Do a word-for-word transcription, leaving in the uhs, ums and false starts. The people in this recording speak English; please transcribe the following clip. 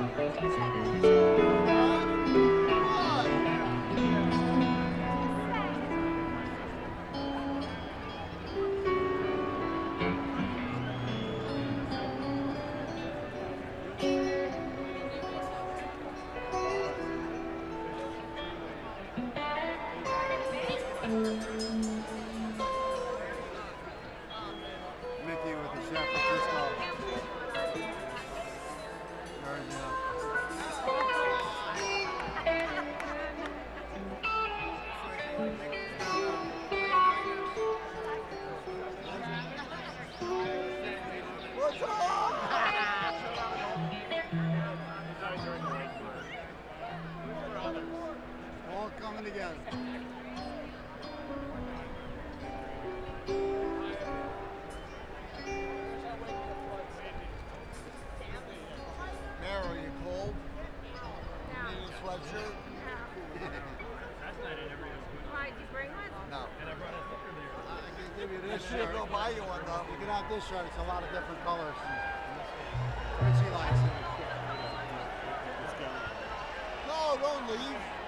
Mickey with the San Francisco. What's up? All coming together. Mary, are you cold? No. You need a sweatshirt? Last night I never used one. Why, did you bring one? No. And I brought a sticker there. I can give you this shirt. Go buy you one though. You can have this shirt. It's a lot of different colors. Richie likes it. No, don't leave.